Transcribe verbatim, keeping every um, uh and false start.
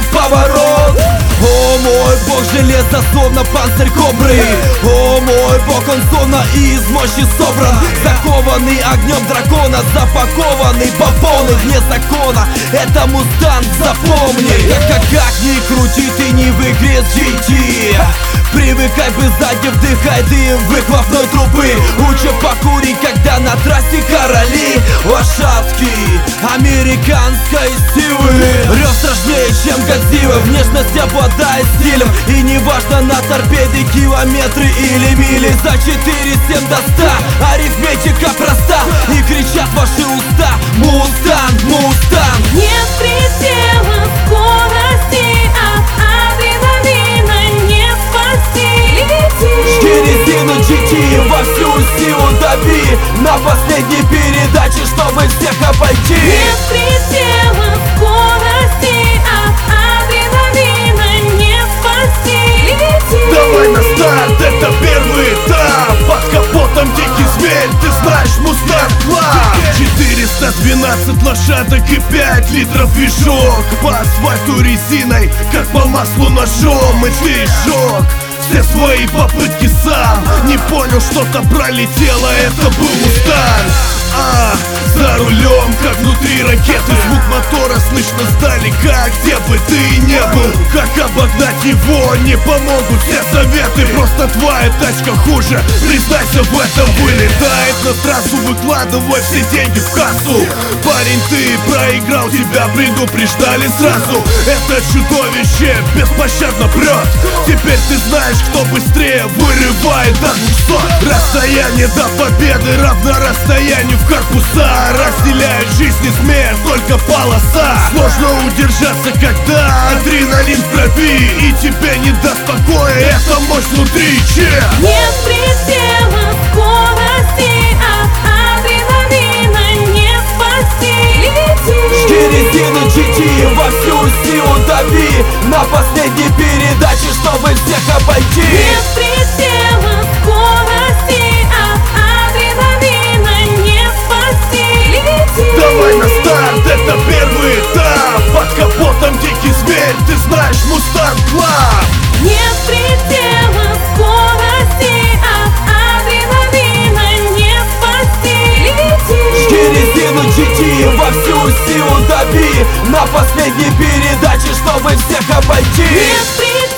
поворот. О мой бог, железо словно панцирь кобры. О мой бог, он словно из мощи собран. Закованный огнем дракона, запакованный по полной вне закона. Это мустанг, запомни. Как, как, как ни крути, ты не в игре с джи ти. Привыкай бы сзади, вдыхай дым выхлопной трубы. Лучше покури, когда на трассе короли лошадки американской силы. Рев страшнее, чем Годзилла, внешность обладает стилем. И неважно, на торпеде километры или мили. За четыре семь до ста арифметика проста. И кричат ваши уста: Мустанг, Мустанг. Нет предела скорости, от адреналина не спасти. Жги резину джи ти, во всю силу дави на последней передаче, чтобы всех обойти. Нет предела скорости, от адреналина не спасти. Давай на старт, это первый этап. Под капотом дикий зверь, ты знаешь, Мустанг Клаб. Четыреста двенадцать лошадок и пять литров движок. По асфальту резиной, как по маслу ножом. И ты сжег все свои попытки сам. Не понял, что-то пролетело, это был Мустанг. А, за рулем, как внутри ракеты. Звук мотора слышно сдалека, где бы ты не был. Как обогнать его, не помогут все советы. Просто твоя тачка хуже, признайся в этом. Вылетает на трассу, выкладывай все деньги в кассу. Парень, ты проиграл, тебя предупреждали сразу. Это чудовище беспощадно прет. Теперь ты знаешь, кто быстрее вырывает до двухсот. Расстояние до победы равно расстоянию в корпуса. Разделяют жизнь и смерть только полоса. Сложно удержаться, когда адреналин в крови. И тебе не даст покоя эта мощь внутри. Че? Нет предела скорости, от адреналина не спасти. Жги резину джи ти, во всю силу дави на последней передаче, чтобы всех обойти. Нет предела скорости, от адреналина не спасти. Давай на старт, это первый этап. Под капотом дикий зверь, ты знаешь, Мустанг Клаб. Нет предела скорости, от адреналина не спасти. Жги резину джи ти, во всю силу дави на последней передаче, чтобы всех обойти. Нет предела